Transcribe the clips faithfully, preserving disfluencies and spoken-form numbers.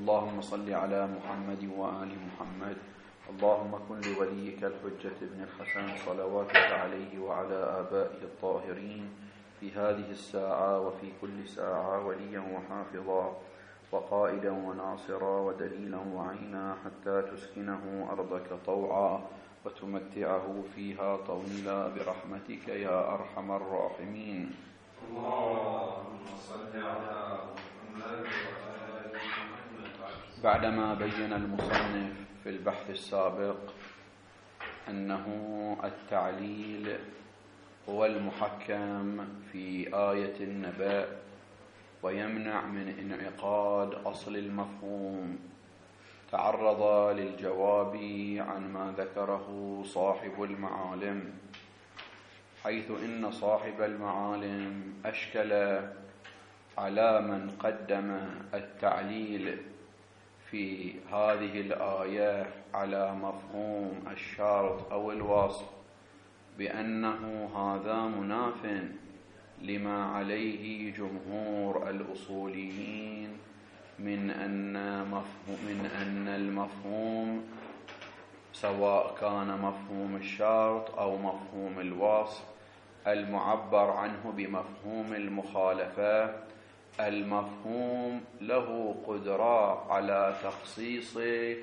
اللهم صل على محمد وآل محمد. اللهم كن لوليك الحجة ابن الحسن صلواتك عليه وعلى آبائه الطاهرين في هذه الساعة وفي كل ساعة وليا وحافظا وقائدا وناصرا ودليلا وعينا حتى تسكنه أرضك طوعا وتمتعه فيها طويلا برحمتك يا أرحم الراحمين. اللهم صل على محمد وآل محمد. بعدما بين المصنف في البحث السابق أنه التعليل هو المحكم في آية النبأ ويمنع من انعقاد أصل المفهوم، تعرض للجواب عن ما ذكره صاحب المعالم، حيث إن صاحب المعالم أشكل على من قدم التعليل في هذه الآية على مفهوم الشرط أو الوصف بأنه هذا مناف لما عليه جمهور الأصوليين من أن مفهوم من أن المفهوم سواء كان مفهوم الشرط أو مفهوم الوصف المعبر عنه بمفهوم المخالفة، المفهوم له قدرة على تخصيص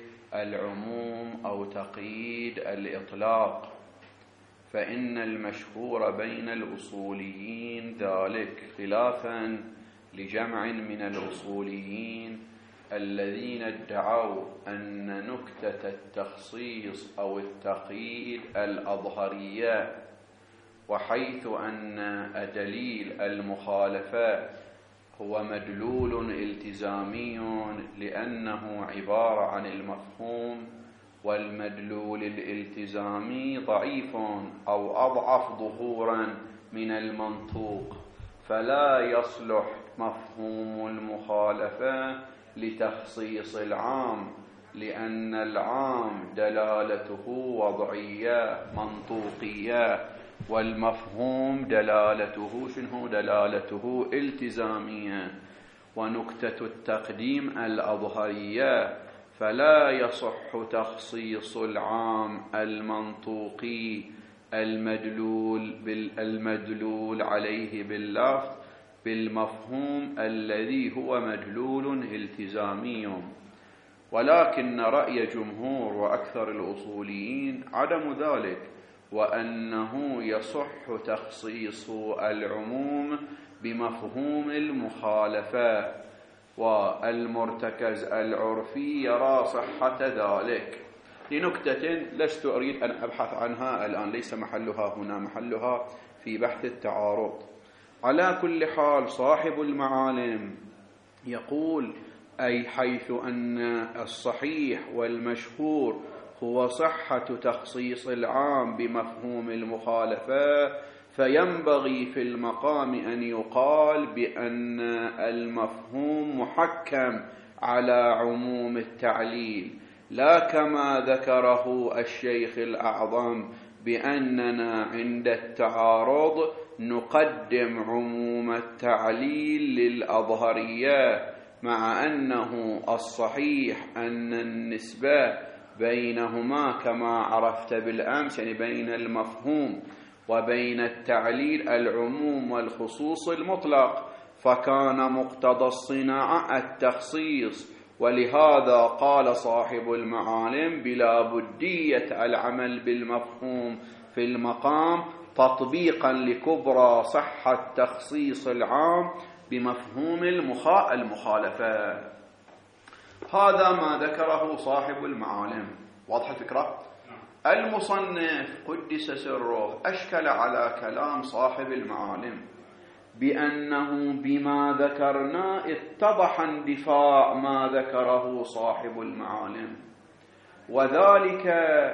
العموم أو تقييد الإطلاق، فإن المشهور بين الأصوليين ذلك، خلافا لجمع من الأصوليين الذين ادعوا أن نكتة التخصيص أو التقييد الأظهرية، وحيث أن دليل المخالفة هو مدلول التزامي لأنه عبارة عن المفهوم، والمدلول الالتزامي ضعيف أو أضعف ظهورا من المنطوق، فلا يصلح مفهوم المخالفة لتخصيص العام، لأن العام دلالته وضعية منطوقية، والمفهوم دلالته شنو؟ دلالته التزامية، ونكتة التقديم الأظهرية، فلا يصح تخصيص العام المنطوقي المدلول بالمدلول عليه باللفظ بالمفهوم الذي هو مدلول التزامي. ولكن رأي جمهور وأكثر الأصوليين عدم ذلك، وأنه يصح تخصيص العموم بمفهوم المخالفة، والمرتكز العرفي يرى صحة ذلك لنكتة لست أريد أن أبحث عنها الآن، ليس محلها هنا، محلها في بحث التعارض. على كل حال صاحب المعالم يقول أي حيث أن الصحيح والمشهور هو صحة تخصيص العام بمفهوم المخالفة، فينبغي في المقام أن يقال بأن المفهوم محكم على عموم التعليل، لا كما ذكره الشيخ الأعظم بأننا عند التعارض نقدم عموم التعليل للأظهرية، مع أنه الصحيح أن النسبة بينهما كما عرفت بالأمس، يعني بين المفهوم وبين التعليل العموم والخصوص المطلق، فكان مقتضى الصناعة التخصيص، ولهذا قال صاحب المعالم بلا بدية العمل بالمفهوم في المقام تطبيقا لكبرى صحة تخصيص العام بمفهوم المخالفة. هذا ما ذكره صاحب المعالم. واضح الفكرة؟ المصنف قدس سره أشكل على كلام صاحب المعالم بأنه بما ذكرنا اتضح اندفاع ما ذكره صاحب المعالم، وذلك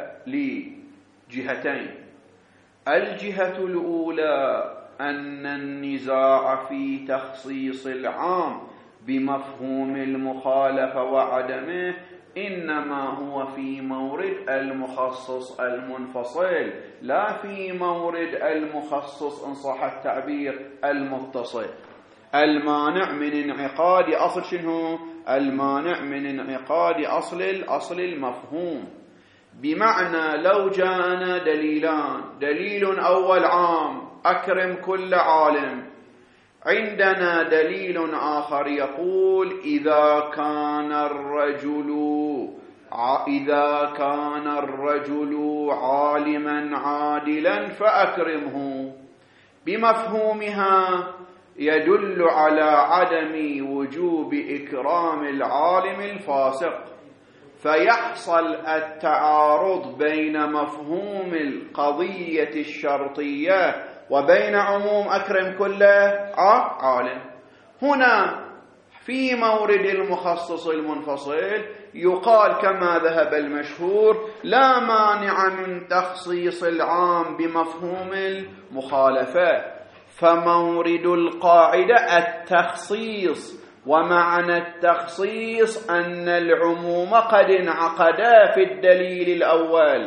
لجهتين. الجهة الأولى أن النزاع في تخصيص العام بمفهوم المخالفة وعدمه إنما هو في مورد المخصص المنفصل، لا في مورد المخصص إن صح التعبير المتصل، المانع من انعقاد أصل شنو؟ المانع من انعقاد أصل الأصل المفهوم. بمعنى لو جاءنا دليلان، دليل أول عام أكرم كل عالم، عندنا دليل آخر يقول إذا كان الرجل إذا كان الرجل عالما عادلا فأكرمه، بمفهومها يدل على عدم وجوب إكرام العالم الفاسق، فيحصل التعارض بين مفهوم القضية الشرطية وبين عموم أكرم كل عالم. هنا في مورد المخصص المنفصل يقال كما ذهب المشهور لا مانع من تخصيص العام بمفهوم المخالفة، فمورد القاعدة التخصيص، ومعنى التخصيص أن العموم قد انعقدا في الدليل الأول،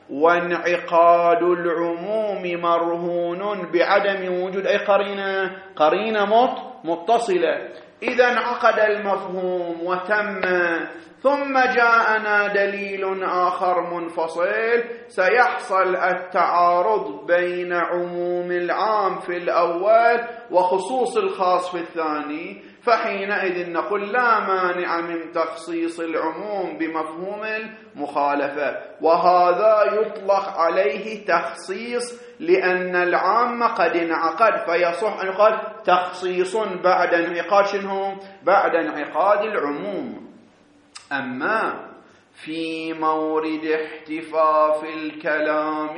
وانعقاد العموم مرهون بعدم وجود أي قرينة قرينة متصلة. إذا انعقد المفهوم وتم، ثم جاءنا دليل آخر منفصل، سيحصل التعارض بين عموم العام في الأول وخصوص الخاص في الثاني، فحينئذ نقول لا مانع من تخصيص العموم بمفهوم المخالفة، وهذا يطلق عليه تخصيص لأن العام قد انعقد، فيصح أن يقال تخصيص بعد انعقاد شنو؟ بعد انعقاد العموم. أما في مورد احتفاف الكلام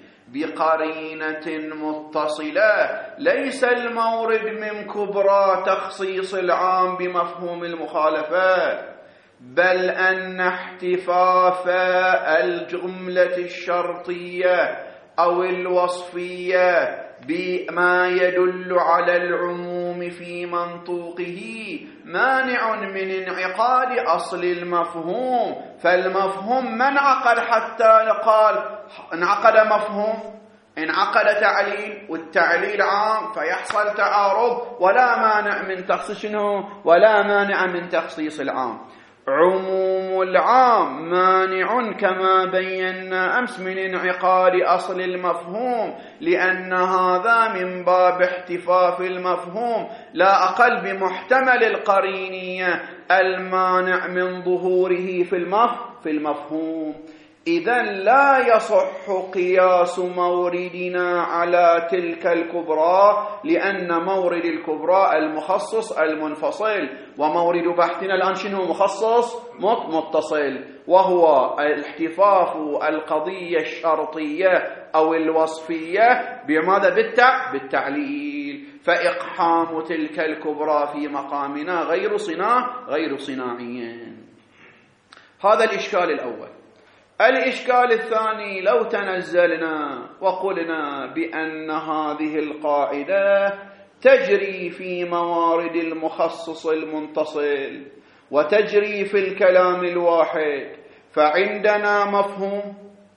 بقرينة متصلة ليس المورد من كبرى تخصيص العام بمفهوم المخالفة، بل أن احتفاف الجملة الشرطية أو الوصفية بما يدل على العموم في منطوقه مانع من انعقاد أصل المفهوم، فالمفهوم ما انعقد حتى نقال انعقد مفهوم، انعقد تعليل، والتعليل عام، فيحصل تعارض ولا مانع من تخصيصه ولا مانع من تخصيص العام. عموم العام مانع كما بينا أمس من انعقاد أصل المفهوم، لأن هذا من باب احتفاف المفهوم لا أقل بمحتمل القرينية المانع من ظهوره في المفهوم. إذن لا يصح قياس موردنا على تلك الكبرى، لأن مورد الكبرى المخصص المنفصل، ومورد بحثنا الآن شنو؟ مخصص متصل، وهو الاحتفاف القضية الشرطية أو الوصفية بماذا؟ بالتع... بالتعليل، فإقحام تلك الكبرى في مقامنا غير صناع غير صناعي. هذا الإشكال الأول. الإشكال الثاني، لو تنزلنا وقلنا بأن هذه القاعدة تجري في موارد المخصص المنتصل وتجري في الكلام الواحد، فعندنا مفهوم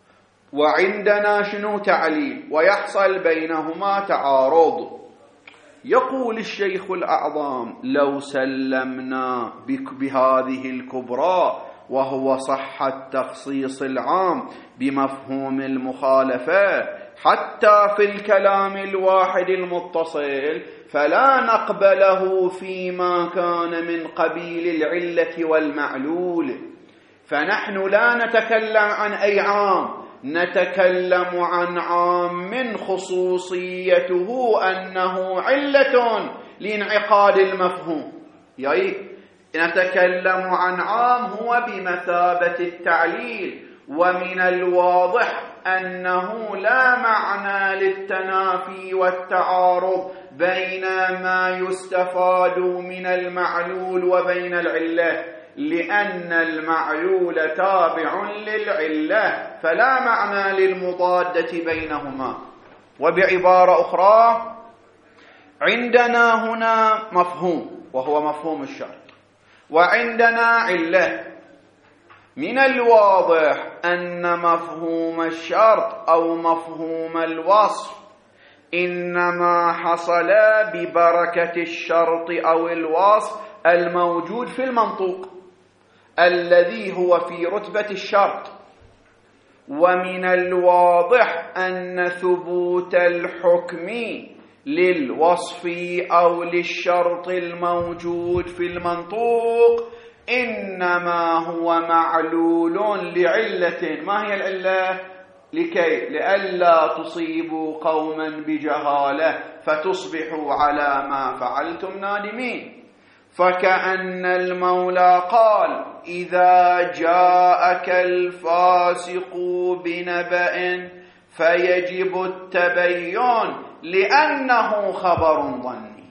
وعندنا شنو؟ تعليل، ويحصل بينهما تعارض. يقول الشيخ الأعظم لو سلمنا بهذه الكبرى وهو صحة تخصيص العام بمفهوم المخالفة حتى في الكلام الواحد المتصل، فلا نقبله فيما كان من قبيل العلة والمعلول. فنحن لا نتكلم عن أي عام، نتكلم عن عام خصوصيته أنه علة لانعقاد المفهوم، يعني نتكلم عن عام هو بمثابة التعليل، ومن الواضح أنه لا معنى للتنافي والتعارض بين ما يستفاد من المعلول وبين العلة، لأن المعلول تابع للعلة، فلا معنى للمضادة بينهما. وبعبارة أخرى، عندنا هنا مفهوم وهو مفهوم الشرط، وعندنا علة. من الواضح أن مفهوم الشرط أو مفهوم الوصف إنما حصل ببركة الشرط أو الوصف الموجود في المنطوق الذي هو في رتبة الشرط، ومن الواضح أن ثبوت الحكم للوصف أو للشرط الموجود في المنطوق إنما هو معلول لعلة. ما هي العلة؟ لكي لئلا تصيبوا قوما بجهالة فتصبحوا على ما فعلتم نادمين. فكأن المولى قال: إذا جاءك الفاسق بنبأ فيجب التبين لأنه خبر ظني.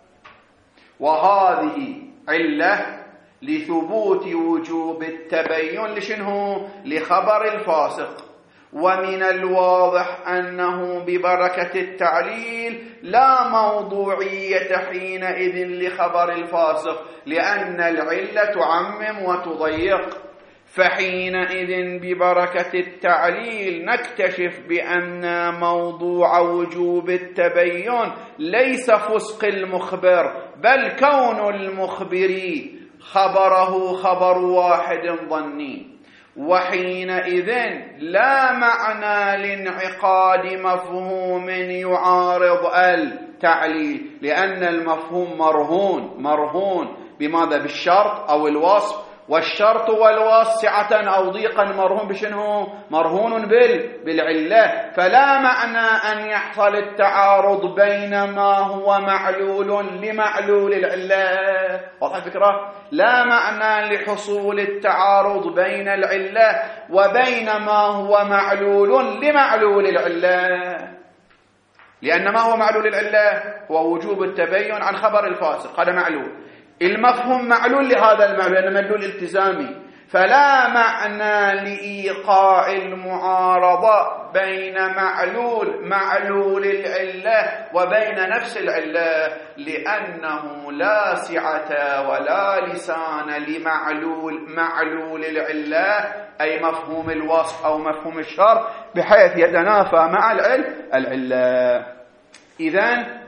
وهذه علة لثبوت وجوب التبين لشنه؟ لخبر الفاسق. ومن الواضح أنه ببركة التعليل لا موضوعية حينئذ لخبر الفاسق، لأن العلة تعمم وتضيق. فحينئذ ببركة التعليل نكتشف بأن موضوع وجوب التبين ليس فسق المخبر، بل كون المخبر خبره خبر واحد ظني. وحينئذ لا معنى لانعقاد مفهوم يعارض التعليل، لأن المفهوم مرهون مرهون بماذا؟ بالشرط أو الوصف، والشرط والوصف سعة أو ضيقا مرهون بشنه؟ مرهون بالعلة. فلا معنى أن يحصل التعارض بين ما هو معلول لمعلول العلة. واضح الفكرة؟ لا معنى لحصول التعارض بين العلة وبين ما هو معلول لمعلول العلة، لأن ما هو معلول العلة هو وجوب التبين عن خبر الفاسق، هذا معلول. المفهوم معلول لهذا المعلول لأنه مدلول التزامي، فلا معنى لإيقاع المعارضة بين معلول معلول العلة وبين نفس العلة، لأنه لا سعة ولا لسان لمعلول معلول العلة أي مفهوم الوصف أو مفهوم الشرط بحيث يتنافى مع العلة. إذن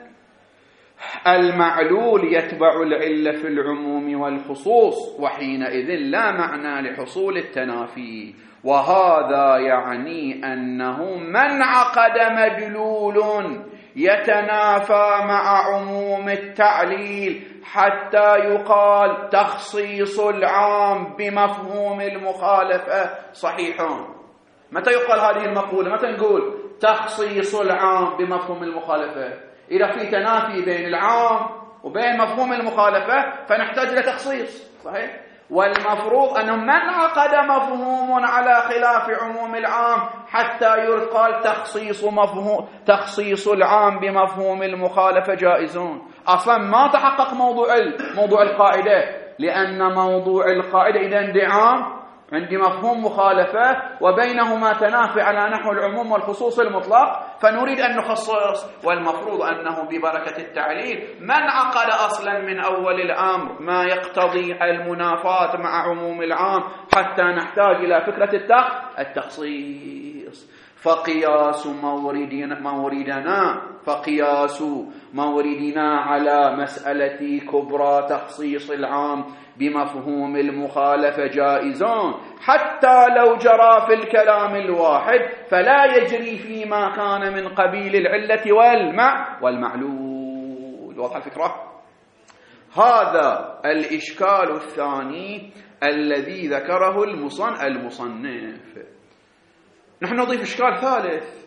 المعلول يتبع العلة في العموم والخصوص، وحينئذ لا معنى لحصول التنافي. وهذا يعني أنه من عقد مدلول يتنافى مع عموم التعليل حتى يقال تخصيص العام بمفهوم المخالفة صحيح. متى يقال هذه المقولة؟ متى نقول تخصيص العام بمفهوم المخالفة؟ إذا في تنافي بين العام وبين مفهوم المخالفة فنحتاج إلى تخصيص، صحيح؟ والمفروض أنه من عقد مفهوم على خلاف عموم العام حتى يقال تخصيص مفهوم تخصيص العام بمفهوم المخالفة جائزون. أصلا ما تحقق موضوع موضوع القاعدة، لأن موضوع القاعدة إذا عندي عام عندي مفهوم مخالفة وبينهما تنافي على نحو العموم والخصوص المطلق، فنريد أن نخصص. والمفروض أنه ببركة التعليل من عقد أصلا من أول الأمر ما يقتضي المنافاة مع عموم العام حتى نحتاج إلى فكرة التخصيص. فقياس موردنا موردنا فقياس موردنا على مسألة كبرى تخصيص العام بمفهوم المخالفة جائزون حتى لو جرى في الكلام الواحد، فلا يجري فيما كان من قبيل العلة والمع والمعلول. واضح الفكرة؟ هذا الإشكال الثاني الذي ذكره المصنف. نحن نضيف إشكال ثالث.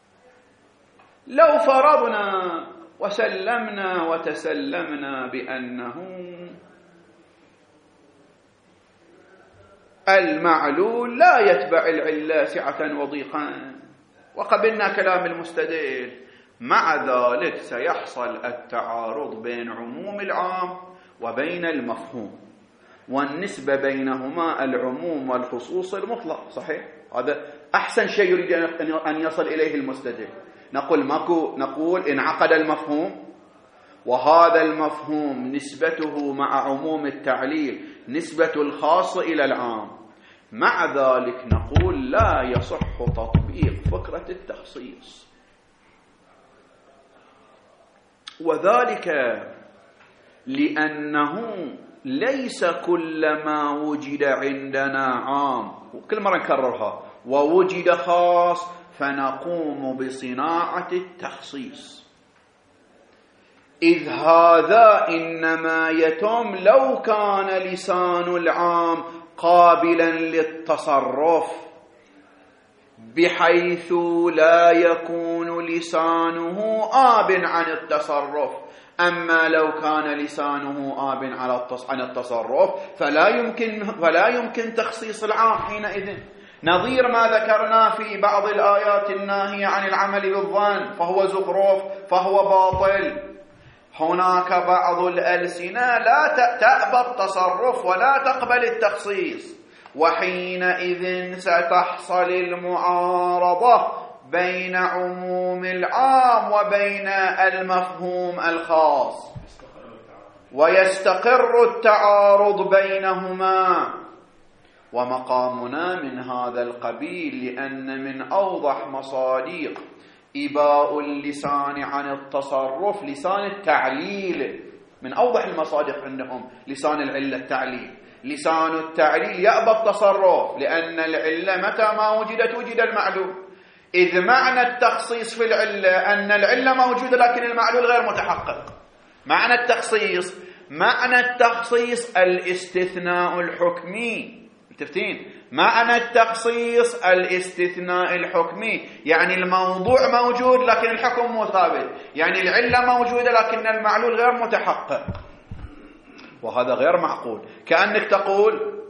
لو فرضنا وسلمنا وتسلمنا بأنه المعلول لا يتبع العلة سعة وضيقا، وقبلنا كلام المستدل، مع ذلك سيحصل التعارض بين عموم العام وبين المفهوم، والنسبة بينهما العموم والخصوص المطلق، صحيح؟ هذا أحسن شيء يريد أن يصل إليه المستدل. نقول ماكو نقول انعقد المفهوم، وهذا المفهوم نسبته مع عموم التعليل نسبة الخاص إلى العام، مع ذلك نقول لا يصح تطبيق فكرة التخصيص، وذلك لأنه ليس كل ما وجد عندنا عام، كل مرة نكررها، ووجد خاص فنقوم بصناعة التخصيص، إذ هذا إنما يتم لو كان لسان العام قابلا للتصرف بحيث لا يكون لسانه آب عن التصرف. أما لو كان لسانه آب عن التصرف فلا يمكن فلا يمكن تخصيص العام حينئذ، نظير ما ذكرنا في بعض الآيات الناهية عن العمل بالظن، فهو زخرف، فهو باطل. هناك بعض الألسنة لا تأبى التصرف ولا تقبل التخصيص، وحينئذ ستحصل المعارضة بين عموم العام وبين المفهوم الخاص، ويستقر التعارض بينهما. ومقامنا من هذا القبيل، لأن من أوضح مصادق إباء اللسان عن التصرف لسان التعليل، من أوضح المصادق عندهم لسان العلة التعليل. لسان التعليل يأبى التصرف، لأن العلة متى ما وجدت وجد المعلول، إذ معنى التخصيص في العلة أن العلة موجودة لكن المعلول غير متحقق. معنى التخصيص معنى التخصيص الاستثناء الحكمي، متفقين؟ معنى التخصيص الاستثناء الحكمي، يعني الموضوع موجود لكن الحكم مو ثابت، يعني العلة موجودة لكن المعلول غير متحقق، وهذا غير معقول. كأنك تقول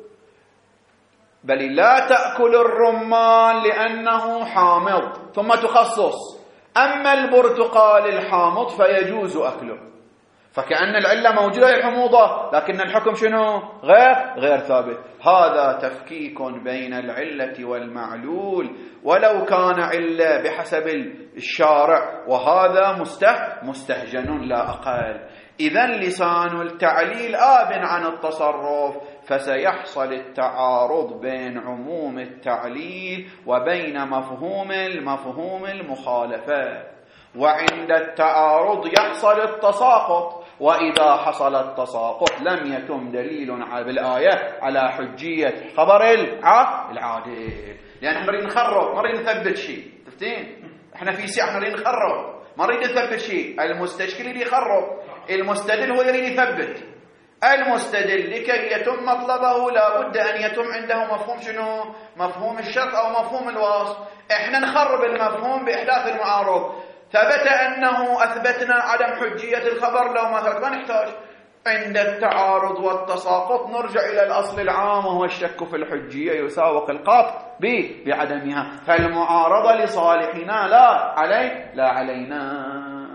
بل لا تأكل الرمان لأنه حامض، ثم تخصص أما البرتقال الحامض فيجوز أكله، فكأن العلة موجودة للحموضة لكن الحكم شنو؟ غير غير ثابت. هذا تفكيك بين العلة والمعلول، ولو كان علة بحسب الشارع، وهذا مسته مستهجن لا أقل. إذن لسان التعليل آب عن التصرف، فسيحصل التعارض بين عموم التعليل وبين مفهوم المفهوم المخالفة، وعند التعارض يحصل التساقط، وإذا حصل التساقط لم يتم دليل بالآية على حجية خبر العادل، لأن احنا نريد نخرب، ما نريد نثبت شيء. تفتين؟ احنا في ساعة نريد نخرب، ما نريد نثبت شيء. المستشكل اللي يخرب، المستدل هو اللي يثبت. المستدل لكي يتم مطلبه لا بد أن يتم عنده مفهوم شنو؟ مفهوم الشرط أو مفهوم الوصف. احنا نخرب المفهوم بإحداث المعارض. ثبت أنه أثبتنا عدم حجية الخبر، لو ما ثبت ما نحتاج. عند التعارض والتساقط نرجع إلى الأصل العام، وهو الشك في الحجية يساوق القطع بعدمها، فالمعارضة لصالحنا لا علي لا علينا.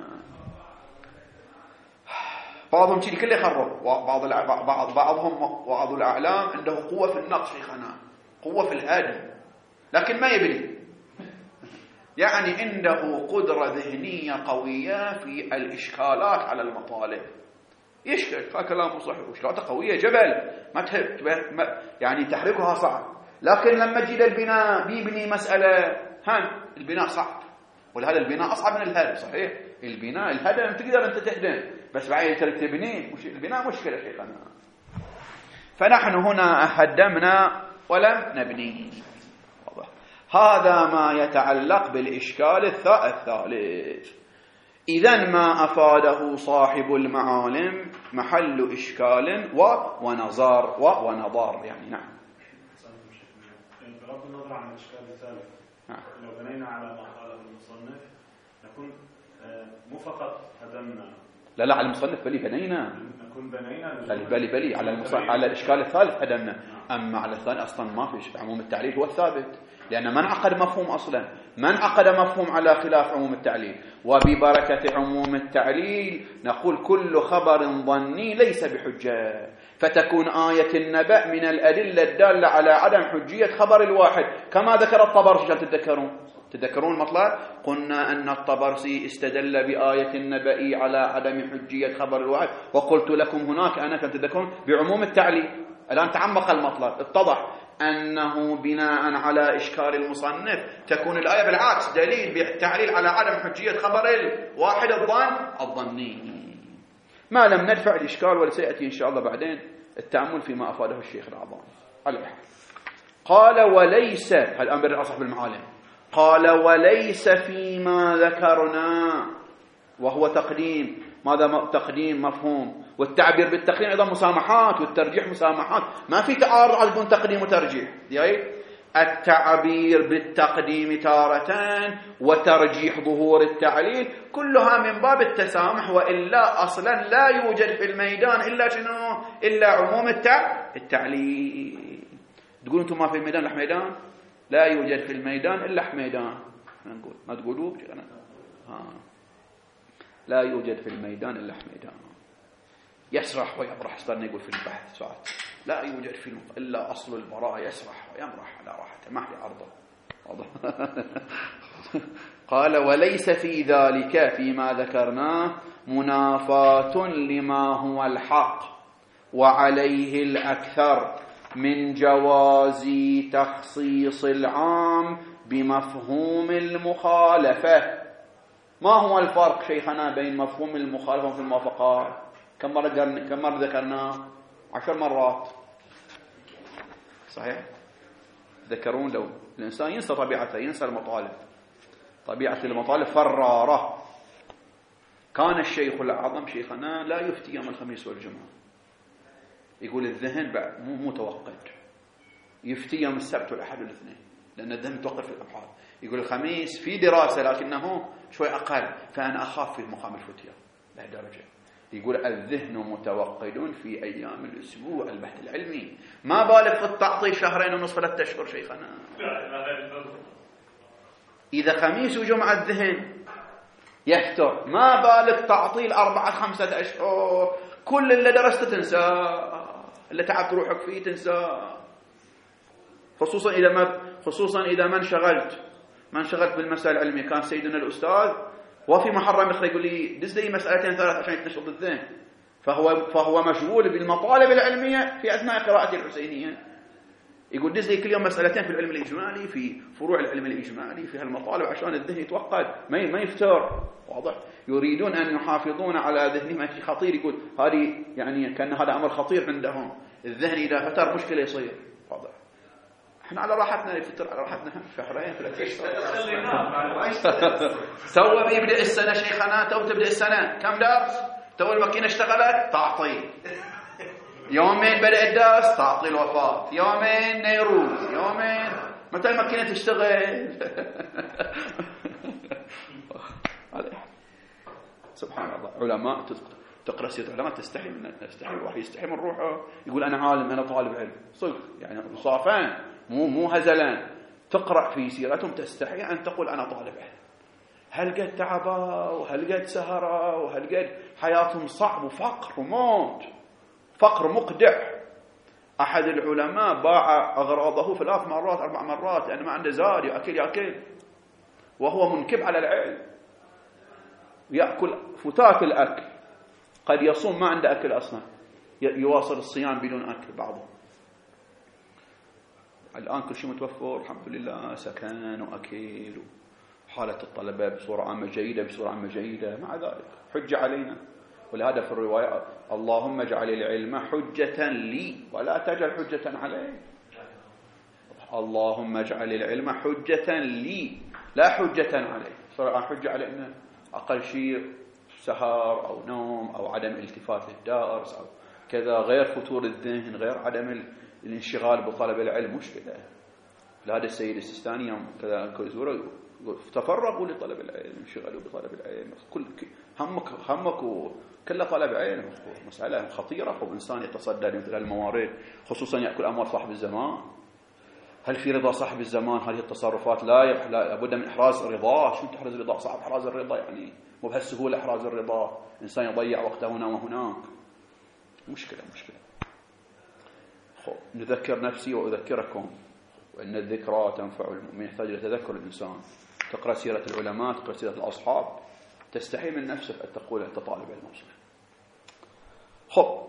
بعضهم شيء كله يخرب، بعض بعض بعضهم بعض الأعلام عنده قوة في النقش شيخنا، قوة في الهدي، لكن ما يبني، يعني عنده قدرة ذهنية قوية في الإشكالات على المطالب، يشكل كلامه صحيح وإشكالاته قوية جبل، ما تهب يعني تحركها صعب. لكن لما تجي للبناء بيبني مسألة، هم البناء صعب، ولهذا البناء أصعب من الهدم. صحيح البناء الهدم تقدر أنت تهدم، بس بعدين تريد تبني البناء مشكلة شيخنا. فنحن هنا هدمنا ولم نبني. هذا ما يتعلق بالإشكال الثالث. إذن ما أفاده صاحب المعالم محل إشكال ونظار ونظار يعني. نعم. بغض النظر عن الإشكال الثالث، لو بنينا على ما قاله المصنف نكون مو فقط هدمنا، لا لا على المصنف بلي بنينا، نكون بنينا بلي بلي بلي على المصنف على الإشكال الثالث هدمنا. أما على الثاني أصلا ما فيش، عموم التعليل هو الثابت، لأن من عقد مفهوم أصلا، من عقد مفهوم على خلاف عموم التعليل. وببركة عموم التعليل نقول كل خبر ظني ليس بحجة، فتكون آية النبأ من الأدلة الدالة على عدم حجية خبر الواحد، كما ذكر الطبرسي. تتذكرون تذكرون المطلع؟ قلنا أن الطبرسي استدل بآية النبأ على عدم حجية خبر الواحد، وقلت لكم هناك أنا كنت تذكرون بعموم التعليل. الآن تعمق المطلب، اتضح أنه بناء على إشكال المصنف تكون الآية بالعكس دليل بالتعليل على عدم حجية خبر الواحد الظن الظني. ما لم ندفع الإشكال، ولسيأتي إن شاء الله بعدين التأمل فيما أفاده الشيخ الأعظم على الحال. قال وليس، الأمر أصح بالمعالم، قال وليس فيما ذكرنا، وهو تقديم. ماذا تقديم؟ مفهوم، والتعبير بالتقديم أيضا مسامحات، والترجيح مسامحات، ما في تعارض على يكون تقديم وترجيح. التعبير بالتقديم تارة وترجيح ظهور التعليل كلها من باب التسامح، وإلا أصلا لا يوجد في الميدان إلا شنو؟ إلا عموم التعليل. تقولوا أنتم ما في الميدان إلا حميدان؟ لا يوجد في الميدان إلا حميدان. نقول ما تقولوا ها، لا يوجد في الميدان إلا حميدان. يسرح ويمرح، استنى يقول في البحث ساعات لا يوجد في إلا أصل البراءة، يسرح ويمرح على راحته ما في عرضه. قال وليس في ذلك فيما ذكرناه منافاة لما هو الحق، وعليه الأكثر من جواز تخصيص العام بمفهوم المخالفة. ما هو الفرق شيخنا بين مفهوم المخالفة ومفهوم الموافقة؟ كم مرة كم مرة ذكرناه؟ عشر مرات صحيح؟ ذكرون لو الإنسان ينسى طبيعته، ينسى المطالب، طبيعة المطالب فرارة. كان الشيخ الأعظم شيخنا لا يفتي يوم الخميس والجمعة، يقول الذهن بعد مو متوقد، يفتي يوم السبت والأحد والاثنين، لأن الذهن متوقف في الأبحاث. يقول الخميس في دراسة لكنه شوي أقل، فأنا أخاف في مقام الفتية لهالدرجة. يقول الذهن متوقد في أيام الأسبوع البحث العلمي، ما بالك في التعطيل شهرين ونصف ثلاثة أشهر شيخنا. إذا خميس وجمعة الذهن يفتر، ما بالك تعطيل أربعة خمسة أشهر. كل اللي درسته تنسى، اللي تعبت روحك فيه تنسى، خصوصا إذا ما خصوصا إذا ما انشغلت ما انشغلت بالمسائل العلمية. كان سيدنا الأستاذ وفي محرم يخرج يقول لي دز لي مسألتين ثلاث عشان يتنشط الذهن، فهو فهو مشغول بالمطالب العلمية في أثناء قراءته الحسينية. يقول دز لي كل يوم مسألتين في العلم الإجمالي، في فروع العلم الإجمالي، في هالمطالب عشان الذهن يتوقد ما ما يفتر. واضح؟ يريدون أن يحافظون على ذهنهم. شيء خطير، يقول هذه يعني كان هذا أمر خطير عندهم. الذهن إذا فتر مشكلة يصير. واضح؟ احنا على راحتنا، يفتر على راحتنا شهرين ثلاثة اشهر. تو بيبدأ السنة شيخنا، تو تبدأ السنة كم درس؟ تو الماكينة اشتغلت تعطيل، يومين بدأ الدرس تعطيل وفاة، يومين نيروز، يومين متى الماكينة تشتغل؟ سبحان الله. علماء تقرأ سيرة علماء تستحي من تستحي الواحد يستحي من روحه، يقول أنا عالم أنا طالب علم صدق، يعني صافان مو مو هزلان. تقرأ في سيرتهم تستحي أن تقول أنا طالب علم. هل قد تعبوا وهل قد سهروا وهل قد حياتهم صعب وفقر وموت، فقر مقدح. أحد العلماء باع أغراضه ثلاث مرات أربع مرات لأنه ما عنده زاد يأكل يأكل، وهو منكب على العلم، يأكل فتات الأكل، قد يصوم ما عنده أكل أصلا، يواصل الصيام بدون أكل بعضهم. الآن كل شيء متوفر الحمد لله، سكن وأكل، وحالة الطلبة بصورة عامة جيدة بصورة عامة جيدة. مع ذلك حجة علينا، ولهذا في الرواية اللهم اجعل العلم حجة لي ولا تجعل حجة علي. اللهم اجعل العلم حجة لي لا حجة علي. صار حجة علينا أقل شيء سهر أو نوم أو عدم التفات للدرس أو كذا، غير فتور الذهن، غير عدم الانشغال بطلب العلم، مشكلة. لهذا السيد السيستاني يوم كذا كزوره تفرغوا لطلب العلم، انشغلوا بطلب العلم، كل همك همك وكل طلب علم. مسألة خطيرة، وإنسان يتصدى لمثل الموارد، خصوصا يأكل أموال صاحب الزمان. هل في رضا صاحب الزمان؟ هذه التصرفات لا يح... لا بد من إحراز الرضا. شو تحرز الرضا؟ صعب إحراز الرضا، يعني مو بهالسهولة إحراز الرضا. إنسان يضيع وقته هنا وهناك، مشكلة مشكلة. خو نذكر نفسي وأذكركم وإن الذكرى تنفع المؤمن. يحتاج إلى تذكر الإنسان، تقرأ سيرة العلماء، تقرأ سيرة الأصحاب، تستحي من نفسك أن تقول أنت طالب علم. خب،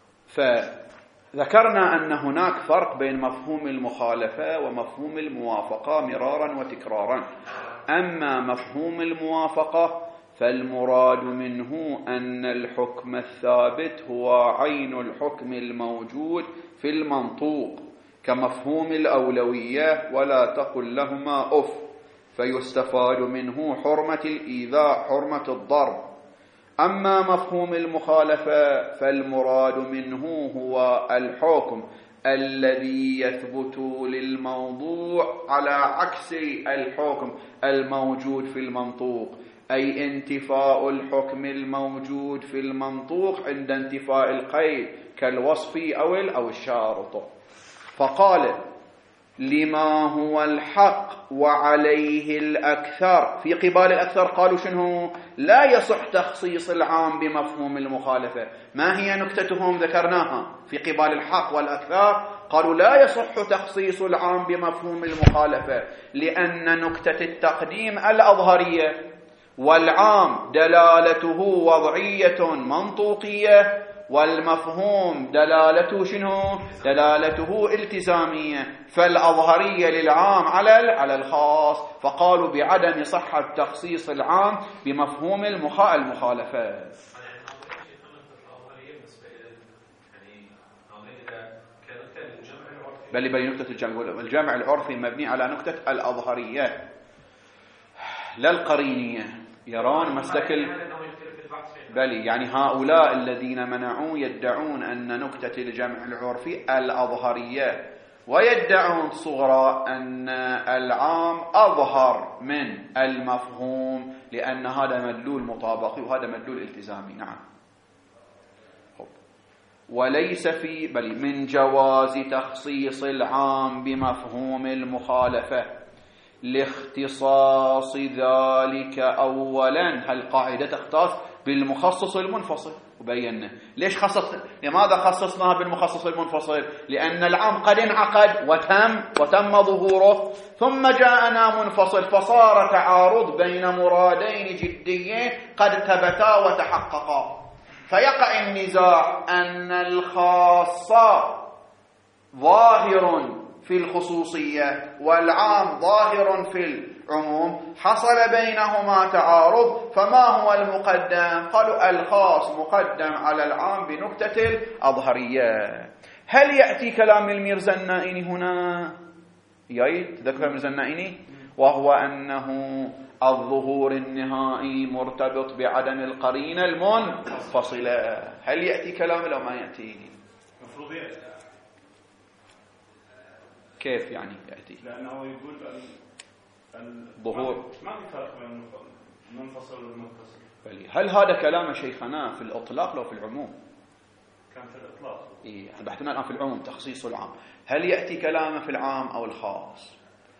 فذكرنا أن هناك فرق بين مفهوم المخالفة ومفهوم الموافقة مرارا وتكرارا. أما مفهوم الموافقة فالمراد منه أن الحكم الثابت هو عين الحكم الموجود في المنطوق كمفهوم الأولوية ولا تقل لهما أف، فيستفاد منه حرمة الإيذاء حرمة الضرب. أما مفهوم المخالفة فالمراد منه هو الحكم الذي يثبت للموضوع على عكس الحكم الموجود في المنطوق، أي انتفاء الحكم الموجود في المنطوق عند انتفاء القيد كالوصف أو أو الشارط. فقال لما هو الحق وعليه الأكثر. في قبال الأكثر قالوا شنو؟ لا يصح تخصيص العام بمفهوم المخالفة. ما هي نكتتهم ذكرناها في قبال الحق والأكثر؟ قالوا لا يصح تخصيص العام بمفهوم المخالفة لأن نكتة التقديم الأظهرية، والعام دلالته وضعية منطوقية، والمفهوم دلالته شنو؟ دلالته التزامية، فالأظهرية للعام على على الخاص. فقالوا بعدم صحة تخصيص العام بمفهوم المخالفة. بل بل نكتة الجمع الجمع العرفي مبني على نكتة الأظهرية لا القرينية. يرون مسلك بل يعني هؤلاء الذين منعوا يدعون أن نكتة الجمع العرفي الأظهرية، ويدعون صغرى أن العام أظهر من المفهوم لأن هذا مدلول مطابقي وهذا مدلول التزامي. نعم. وليس في بل من جواز تخصيص العام بمفهوم المخالفة لاختصاص ذلك أولا. هالقاعدة تختص بالمخصص المنفصل، وبينا ليش خصص لماذا خصصناها بالمخصص المنفصل؟ لأن العام قد انعقد وتم وتم ظهوره، ثم جاءنا منفصل فصار تعارض بين مرادين جديين قد ثبتا وتحققا، فيقع النزاع أن الخاص ظاهر في الخصوصية والعام ظاهر في العموم، حصل بينهما تعارض، فما هو المقدم؟ قالوا الخاص مقدم على العام بنكتة الأظهرية. هل يأتي كلام الميرزا النائني هنا؟ يأتي تذكر الميرزا النائني وهو أنه الظهور النهائي مرتبط بعدم القرينة المنفصلة. هل يأتي كلام لو ما يأتي؟ المفروض يأتي. كيف يعني يأتي؟ لأنه يقول الظهور ما في فرق بين المنفصل والمتصل. هل هذا كلام شيخنا في الإطلاق لو في العموم؟ كان في الإطلاق. إيه بحثنا الآن في العموم تخصيص العام. هل يأتي كلامه في العام أو الخاص؟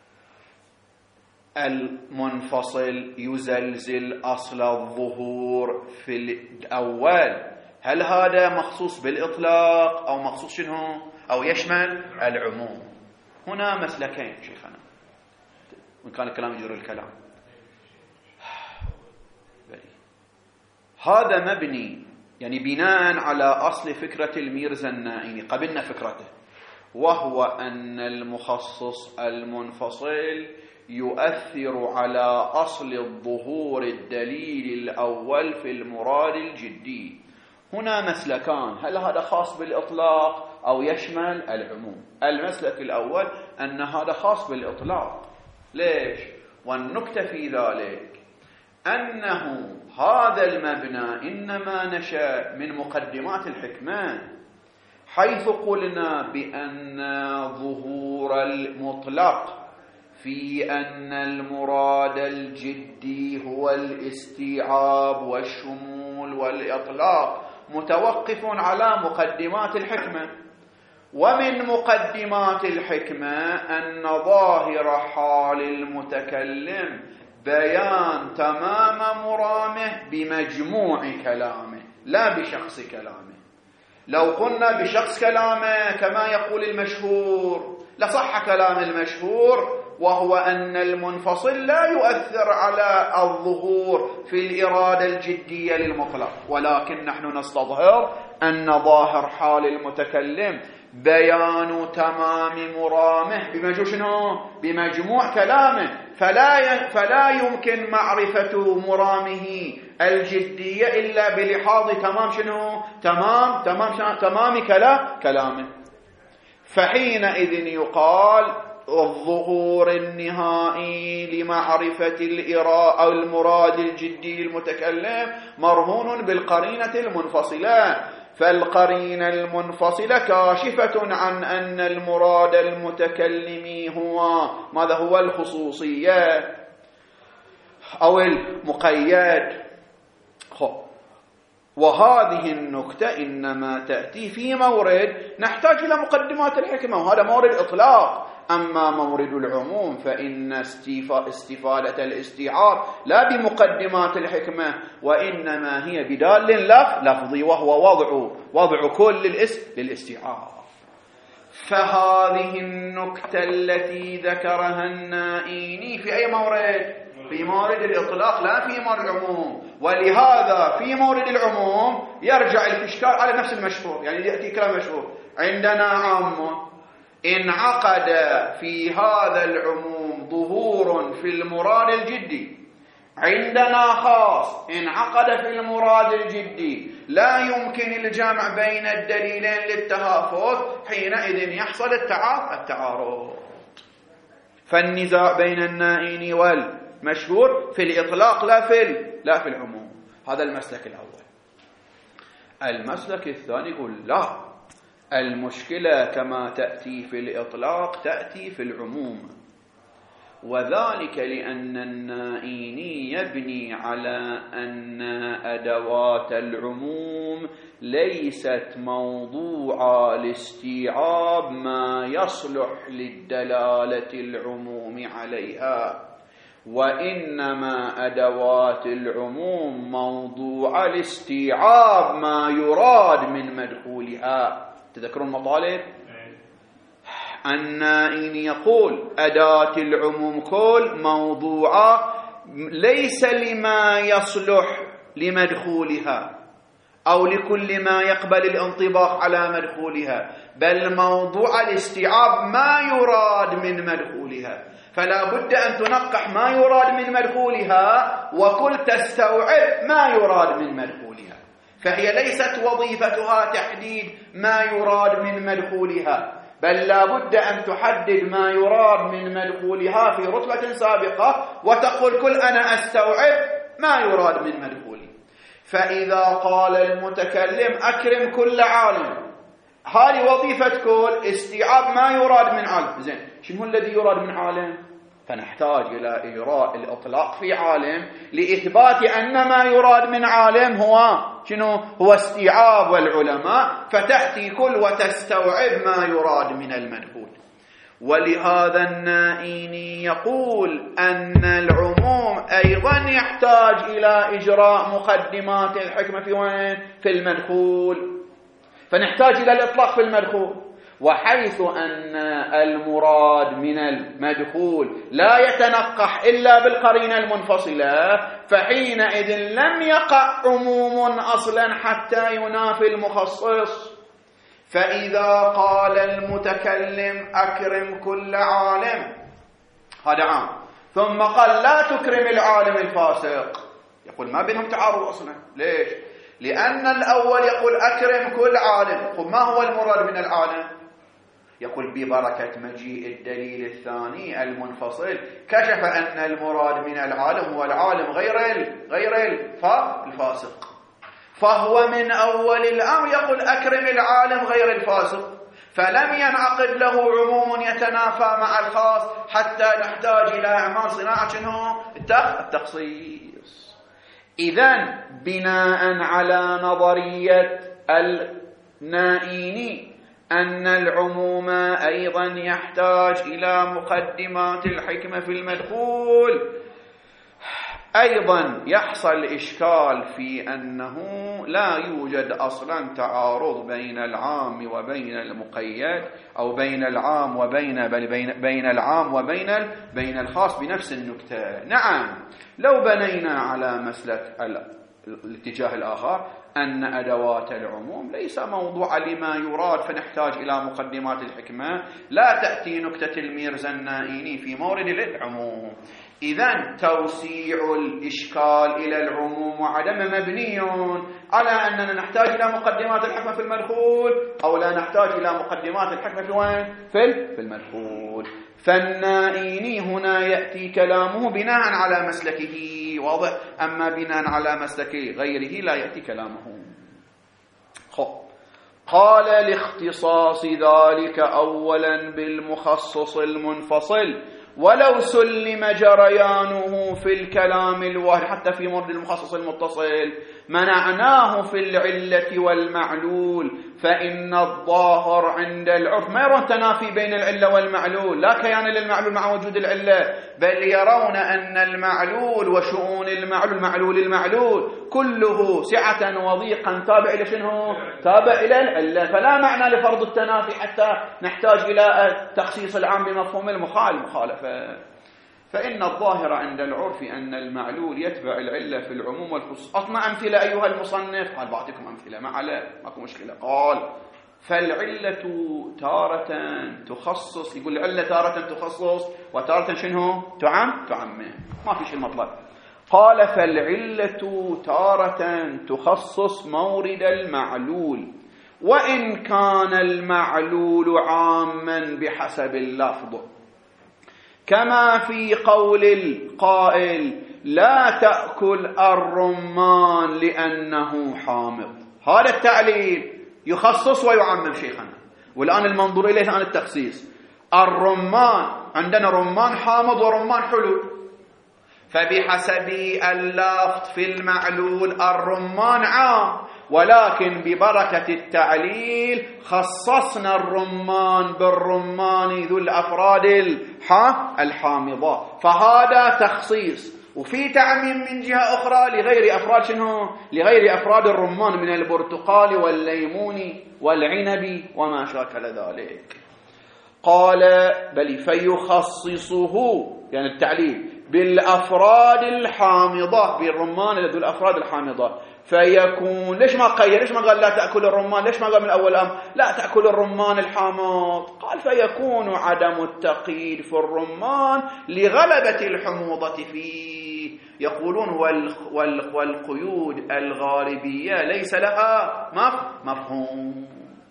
المنفصل يزلزل أصل الظهور في الأول، هل هذا مخصوص بالإطلاق أو مخصوص شنو أو يشمل العموم؟ هنا مسلكين شيخنا، وإن كان الكلام يجر الكلام. هذا مبني يعني بناء على أصل فكرة الميرزا النائني، قبلنا فكرته، وهو أن المخصص المنفصل يؤثر على أصل الظهور الدليل الأول في المراد الجدي. هنا مسلكان، هل هذا خاص بالإطلاق أو يشمل العموم؟ المسلك الأول أن هذا خاص بالإطلاق. ليش؟ والنكتة في ذلك أنه هذا المبنى إنما نشأ من مقدمات الحكمة، حيث قلنا بأن ظهور المطلق في أن المراد الجدي هو الاستيعاب والشمول والإطلاق متوقف على مقدمات الحكمة، ومن مقدمات الحكمة أن ظاهر حال المتكلم بيان تمام مرامه بمجموع كلامه لا بشخص كلامه. لو قلنا بشخص كلامه كما يقول المشهور لصح كلام المشهور، وهو أن المنفصل لا يؤثر على الظهور في الإرادة الجدية للمطلق، ولكن نحن نستظهر أن ظاهر حال المتكلم بيان تمام مرامه بمجموع شنو؟ بمجموع كلامه، فلا فلا يمكن معرفة مرامه الجدية إلا بلحاظ تمام شنو؟ تمام تمام شنو؟ تمام كلام كلامه. فحينئذ يقال الظهور النهائي لمعرفة الإراء أو المراد الجدي المتكلم مرهون بالقرينة المنفصلة، فالقرينة المنفصلة كاشفة عن أن المراد المتكلم هو ماذا؟ هو الخصوصية أو المقيد. خب، وهذه النكتة إنما تأتي في مورد نحتاج إلى مقدمات الحكمة، وهذا مورد إطلاق. أما مورد العموم فإن استفادة الاستيعاب لا بمقدمات الحكمة، وإنما هي بدال لفظي، وهو وضع وضع كل الاسم للاستيعاب. فهذه النكتة التي ذكرها النائيني في أي مورد؟ في مورد الإطلاق لا في مورد العموم. ولهذا في مورد العموم يرجع الإشكال على نفس المشهور، يعني يأتي كلام مشهور عندنا عام انعقد في هذا العموم ظهور في المراد الجدي، عندنا خاص انعقد في المراد الجدي، لا يمكن الجمع بين الدليلين للتهافت، حينئذ يحصل التعارض. فالنزاع بين النائين والمشهور في الإطلاق لا في لا في العموم. هذا المسلك الأول. المسلك الثاني يقول لا، المشكلة كما تأتي في الإطلاق تأتي في العموم، وذلك لأن النائيني يبني على أن أدوات العموم ليست موضوعة لاستيعاب ما يصلح للدلالة العموم عليها، وإنما أدوات العموم موضوعة لاستيعاب ما يراد من مدخولها. تذكرون مطالب؟ النائيني يقول أداة العموم كل موضوعة ليس لما يصلح لمدخولها أو لكل ما يقبل الانطباق على مدخولها، بل موضوع الاستيعاب ما يراد من مدخولها. فلا بد أن تنقح ما يراد من مدخولها وكل تستوعب ما يراد من مدخولها. فهي ليست وظيفتها تحديد ما يراد من مدخولها، بل لا بد أن تحدد ما يراد من مدخولها في رتبة سابقة وتقول كل أنا أستوعب ما يراد من مدخولي. فإذا قال المتكلم أكرم كل عالم، هذه وظيفة كل استيعاب ما يراد من عالم. زين، شنو الذي يراد من عالم؟ فنحتاج إلى إجراء الإطلاق في عالم لإثبات أن ما يراد من عالم هو شنو؟ هو استيعاب العلماء، فتأتي كل وتستوعب ما يراد من المدخول. ولهذا النائيني يقول أن العموم أيضا يحتاج إلى إجراء مقدمات الحكمة في وين؟ في المدخول. فنحتاج إلى الإطلاق في المدخول، وحيث أن المراد من المدخول لا يتنقح إلا بالقرينة المنفصلة، فحينئذ لم يقع عموم أصلا حتى ينافي المخصص. فإذا قال المتكلم أكرم كل عالم، هذا عام، ثم قال لا تكرم العالم الفاسق، يقول ما بينهم تعارض أصلا. ليش؟ لأن الأول يقول أكرم كل عالم. طب ما هو المراد من العالم؟ يقول ببركة مجيء الدليل الثاني المنفصل كشف أن المراد من العالم هو العالم غير غير الفاسق، فهو من أول الأمر يقول أكرم العالم غير الفاسق، فلم ينعقد له عموم يتنافى مع الخاص حتى نحتاج إلى أعمال صناعة شنو؟ التخصيص. إذن بناء على نظرية النائيني أن العموم أيضا يحتاج إلى مقدمات الحكمة في المدخول، أيضا يحصل إشكال في أنه لا يوجد أصلا تعارض بين العام وبين المقيد، أو بين العام وبين بل بين, بين العام وبين بين الخاص بنفس النكتة. نعم، لو بنينا على مسلك الاتجاه الآخر أن أدوات العموم ليس موضوع لما يراد فنحتاج إلى مقدمات الحكمة، لا تأتي نكتة الميرزا النائيني في مورد العموم. إذن توسيع الإشكال إلى العموم وعدم مبني على أننا نحتاج إلى مقدمات الحكمة في المدخول أو لا نحتاج إلى مقدمات الحكمة في وين؟ في المدخول. فالنائيني هنا يأتي كلامه بناء على مسلكه، واضح، أما بناء على مسلك غيره لا يأتي كلامه. خب. قال لاختصاص ذلك أولا بالمخصص المنفصل ولو سلم جريانه في الكلام الواحد حتى في مورد المخصص المتصل منعناه في العلة والمعلول، فإن الظاهر عند العرف ما يرون تنافي بين العلة والمعلول، لا كيان للمعلول مع وجود العلة، بل يرون أن المعلول وشؤون المعلول معلول المعلول كله سعة وضيقا تابع إلى شنو؟ تابع إلى العلة، فلا معنى لفرض التنافي حتى نحتاج إلى تخصيص العام بمفهوم المخالفة. فإن الظاهر عند العرف أن المعلول يتبع العلة في العموم والخصوص. أطمع أمثلة أيها المصنف؟ قال بعطيكم أمثلة، ما عليه، ماكو مشكلة. قال فالعلة تارة تخصص، يقول العلة تارة تخصص وتارة شنو؟ تعم تعمم، ما في شيء مطلق. قال فالعلة تارة تخصص مورد المعلول وإن كان المعلول عاما بحسب اللفظ، كما في قول القائل لا تأكل الرمان لأنه حامض. هذا التعليل يخصص ويعمم شيخنا، والآن المنظور إليه عن التخصيص. الرمان عندنا رمان حامض ورمان حلو، فبحسب اللفظ في المعلول الرمان عام، ولكن ببركة التعليل خصصنا الرمان بالرمان ذو الأفراد الحامضة، فهذا تخصيص. وفي تعميم من جهة أخرى لغير أفراد شنو؟ لغير أفراد الرمان من البرتقال والليمون والعنب وما شاكل ذلك. قال بل فيخصصه يعني التعليل بالأفراد الحامضة، بالرمان ذو الأفراد الحامضة، فيكون ليش ما قيد؟ ليش ما قال لا تأكل الرمان؟ ليش ما قال من أول أمر لا تأكل الرمان الحامض؟ قال فيكون عدم التقييد في الرمان لغلبة الحموضة فيه. يقولون والقيود الغالبية ليس لها مفهوم،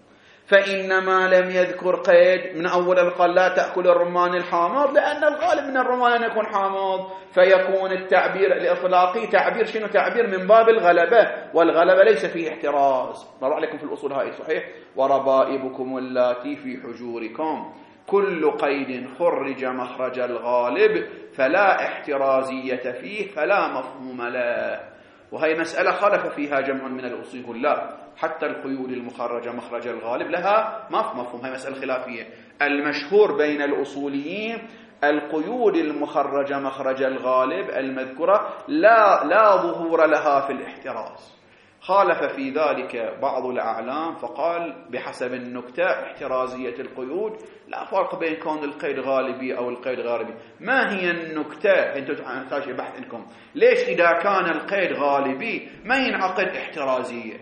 فإنما لم يذكر قيد من أول قال لا تأكل الرمان الحامض لأن الغالب من الرمان أن يكون حامض، فيكون التعبير الإطلاقي تعبير شنو؟ تعبير من باب الغلبة، والغلبة ليس فيه احتراز. مر عليكم في الأصول هاي صحيح. وربائبكم اللاتي في حجوركم، كل قيد خرج مخرج الغالب فلا احترازية فيه فلا مفهوم له. وهي مسألة خالف فيها جمع من الأصول، لا حتى القيود المخرجة مخرج الغالب لها ما في مفهوم، هي مسألة خلافية. المشهور بين الأصوليين القيود المخرجة مخرج الغالب المذكورة لا لا ظهور لها في الاحتراز. خالف في ذلك بعض الأعلام فقال بحسب النكتة احترازية القيود لا فرق بين كون القيد غالبي أو القيد غالبي. ما هي النكتة؟ أنتم تحتاج بحث عندكم ليش إذا كان القيد غالبي ما ينعقد احترازية؟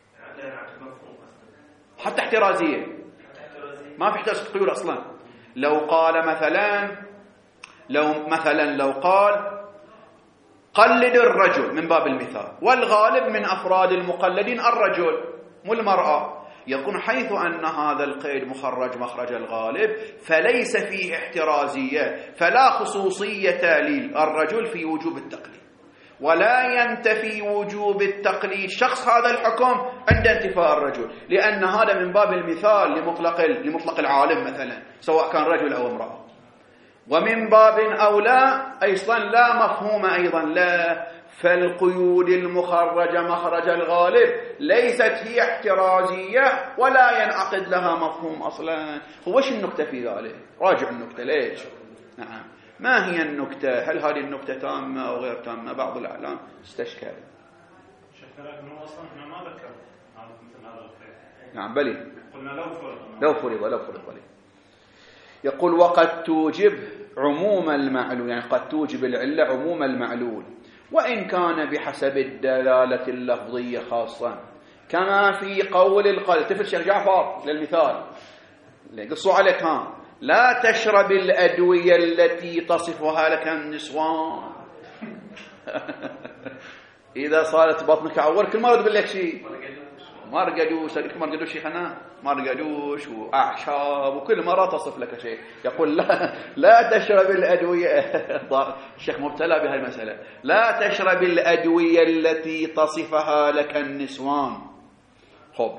حتى احترازية ما في احتراز القيود أصلا. لو قال مثلا لو مثلا لو قال قلد الرجل من باب المثال، والغالب من أفراد المقلدين الرجل مو المرأة، يكون حيث أن هذا القيد مخرج مخرج الغالب فليس فيه احترازية، فلا خصوصية للرجل في وجوب التقليد، ولا ينتفي وجوب التقليد شخص هذا الحكم عند انتفاء الرجل، لأن هذا من باب المثال لمطلق لمطلق العالم مثلا سواء كان رجل أو امرأة. ومن باب أولى أيضا لا مفهوم أيضا لا، فالقيود المخرجة مخرج الغالب ليست هي احترازية ولا ينعقد لها مفهوم أصلا. وش النكتة في ذلك؟ راجع النكتة ليش؟ نعم، ما هي النكتة؟ هل هذه النكتة تامة أو غير تامة؟ بعض الأعلام استشكل. شكرا أنه أصلا إحنا ما ذكر مثل هذا الخير. نعم بلي قلنا لو فرض لو فرض لو فرض بلي. يقول وقد توجب عموم المعلول، يعني قد توجب العلة عموم المعلول وإن كان بحسب الدلالة اللفظية خاصة. كما في قول القائل. طفل الشيخ جعفر للمثال قصوا عليك، ها لا تشرب الأدوية التي تصفها لك النسوان. إذا صارت بطنك عور كل مرة تقول لك شيء مرقدوش، مرقدوش شيخنا مرقدوش وأعشاب وكل مرة تصف لك شيء. يقول لا لا تشرب الأدوية. الشيخ مبتلى بهذه المسألة. لا تشرب الأدوية التي تصفها لك النسوان. خب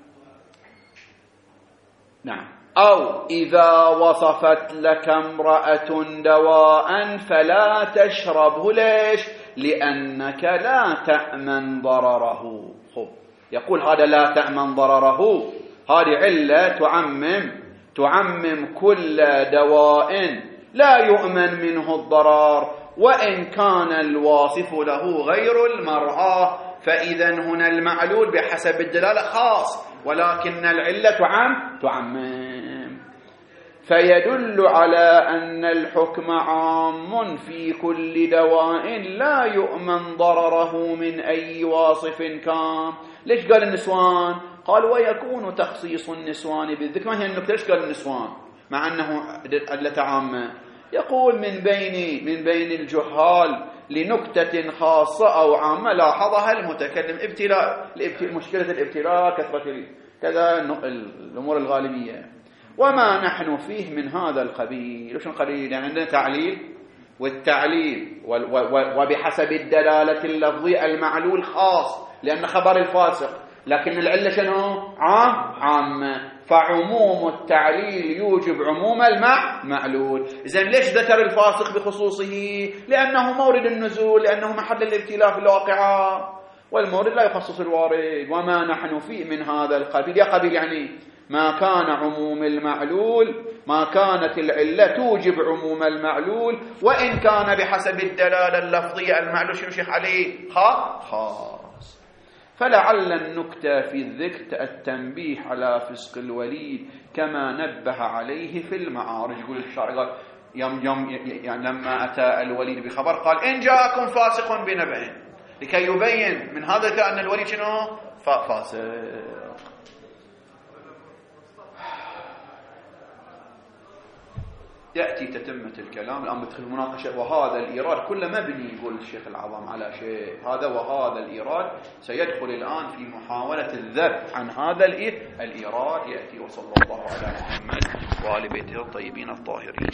نعم. أو إذا وصفت لك امرأة دواء فلا تشربه. ليش؟ لأنك لا تأمن ضرره. خب يقول هذا لا تأمن ضرره، هذه علة تعمم تعمم كل دواء لا يؤمن منه الضرر وإن كان الواصف له غير المرأة. فإذا هنا المعلول بحسب الدلالة خاص، ولكن العلة تعم تعمم. فيدل على أن الحكم عام في كل دواء لا يؤمن ضرره من أي واصف كان. ليش قال النسوان؟ قال ويكون تخصيص النسوان بالذكر. ما هي النكتة؟ ليش قال النسوان مع أنه علة عامة؟ يقول من بين من بين الجهال لنكتة خاصة أو عامة لاحظها المتكلم. ابتلاء مشكلة الابتلاء، كثرة كذا الأمور الغالبية. وما نحن فيه من هذا القبيل. وش القبيل؟ يعني عندنا تعليل، والتعليل وبحسب الدلالة اللفظية المعلول خاص لأن خبر الفاسق، لكن العلة شنو؟ عام عامة. فعموم التعليل يوجب عموم المعلول. إذن ليش ذكر الفاسق بخصوصه؟ لأنه مورد النزول، لأنه محل الابتلاء في الواقعة، والمورد لا يخصص الوارد. وما نحن فيه من هذا القبيل. يا قبيل يعني ما كان عموم المعلول، ما كانت العلة توجب عموم المعلول وإن كان بحسب الدلالة اللفظية المعلول شنو شيخ عليه؟ خاص. فلعل النكتة في الذكر التنبيه على فسق الوليد كما نبه عليه في المعارج. يقول الشارع يوم يوم يعني لما أتى الوليد بخبر قال إن جاءكم فاسق بنبأ، لكي يبين من هذا كأن الوليد شنو؟ فاسق. يأتي تتمة الكلام الآن بدخل المناقشة. وهذا الإيراد كله مبني، يقول الشيخ العظام، على شيء هذا. وهذا الإيراد سيدخل الآن في محاولة الذب عن هذا الإيراد. يأتي. وصلى الله على محمد وآل بيته الطيبين الطاهرين.